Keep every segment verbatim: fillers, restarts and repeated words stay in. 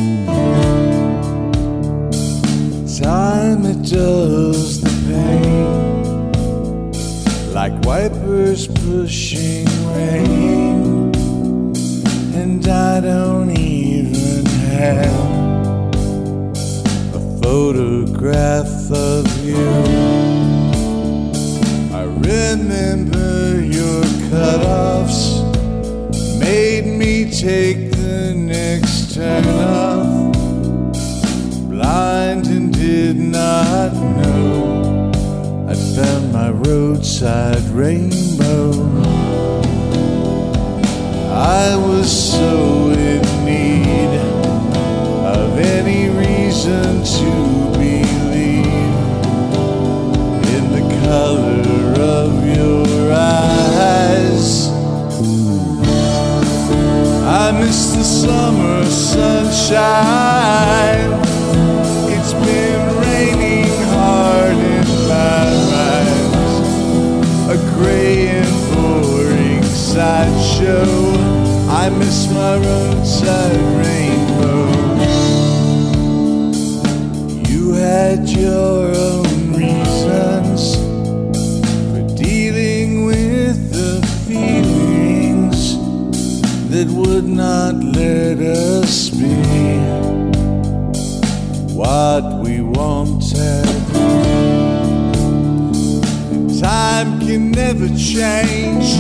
Time it dulls the pain, like wipers pushing rain. And I don't even have a photograph of you. I remember your cutoffs made me take the next turn off, blind and did not know I'd found my roadside rainbow. I was so in need of any reason to believe in the color of your eyes. I miss the summer sunshine. It's been raining hard in my mind, a gray and boring sideshow. I miss my roadside rainbow. You had your own reasons for dealing with the feelings that would not let us be what we wanted. Time can never change,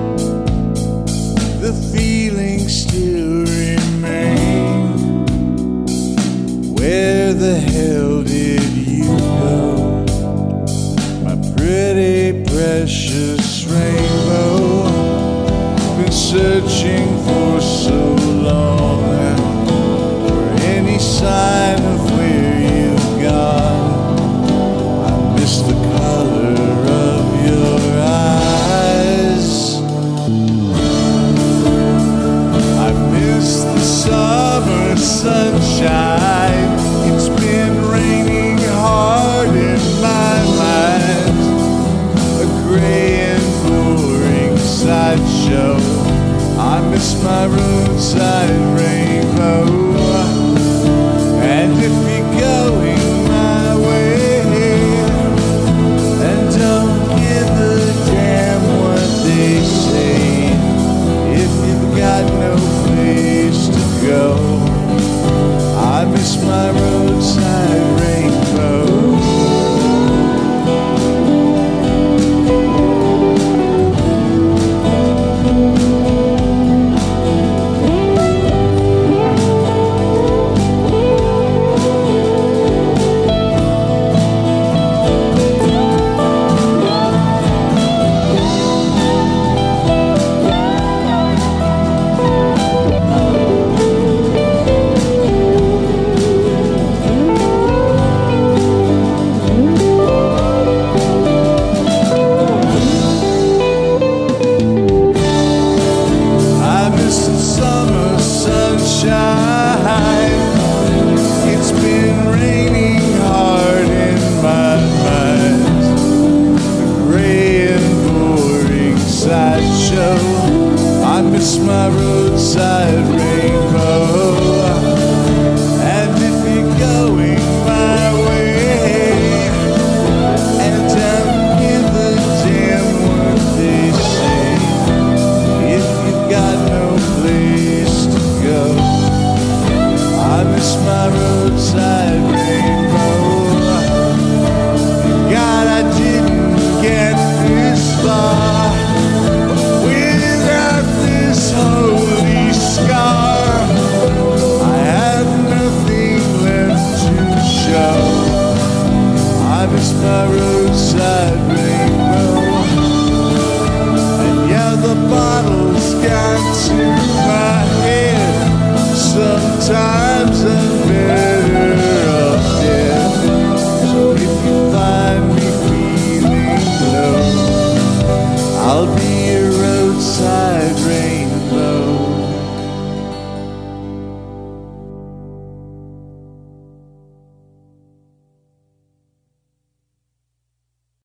the feelings still remain. Where the hell did you go, my pretty precious rainbow? Been searching for so long for any sign of where you've gone. I miss the color of your eyes. I miss the summer sunshine. It's been raining hard in my mind, a gray and boring sideshow. I miss my roadside rainbow. And if you're going my way, and don't give a damn what they say, if you've got no place to go, I miss my roadside rainbow. It's been raining hard in my mind, a gray and boring sideshow. I miss my roadside rainbow. And if you're going my way, and don't give a damn what they say, if you've got no place to go, I miss my roadside